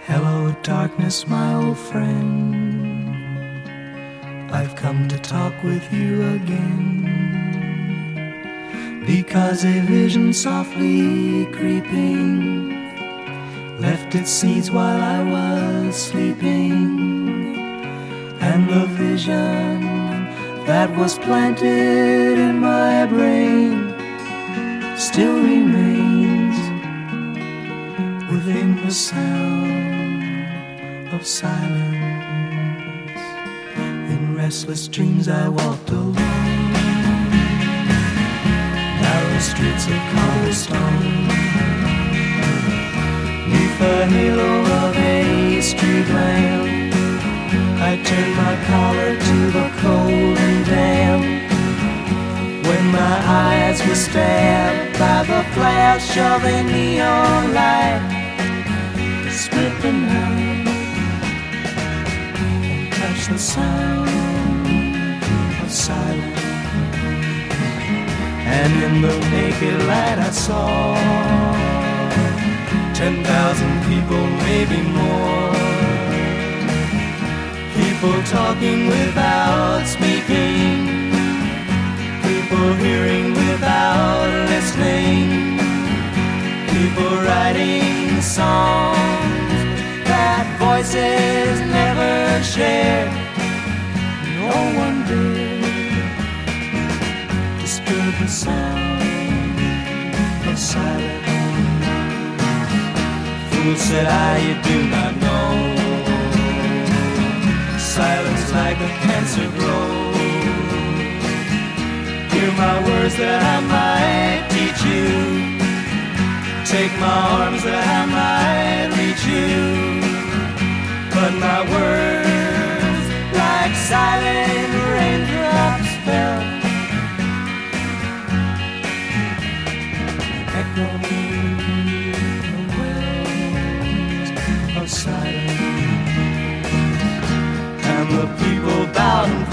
Hello, darkness, my old friend. I've come to talk with you again, because a vision softly creeping left its seeds while I was sleeping, and the vision that was planted in my brain still remains within the sound of silence. In restless dreams I walked alone, narrow streets of cobblestone, neath the halo of a street lamp. I turned my collar to the cold and damp, when my eyes were stabbed by the flash of a neon light. Split the night and touch the sound of silence, and in the naked light I saw 10,000 people, maybe more, people talking without speaking, people hearing without listening, people writing songs that voices never shared. No one did disturb the sound of silence. Fool, said I, you do not know, silence like a cancer grows. Hear my words that I might teach you, take my arms that I might reach you, but my words like silent raindrops fell, echoing the wells of silence. And the people bowed and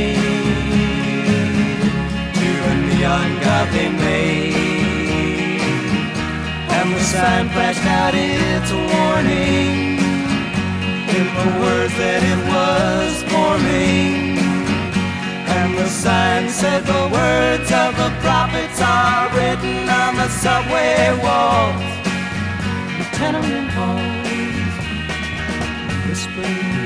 prayed to a neon god they made, and the sign flashed out its warning in the words that it was forming. And the sign said the words of the prophets are written on the subway walls, the tenement halls, whispering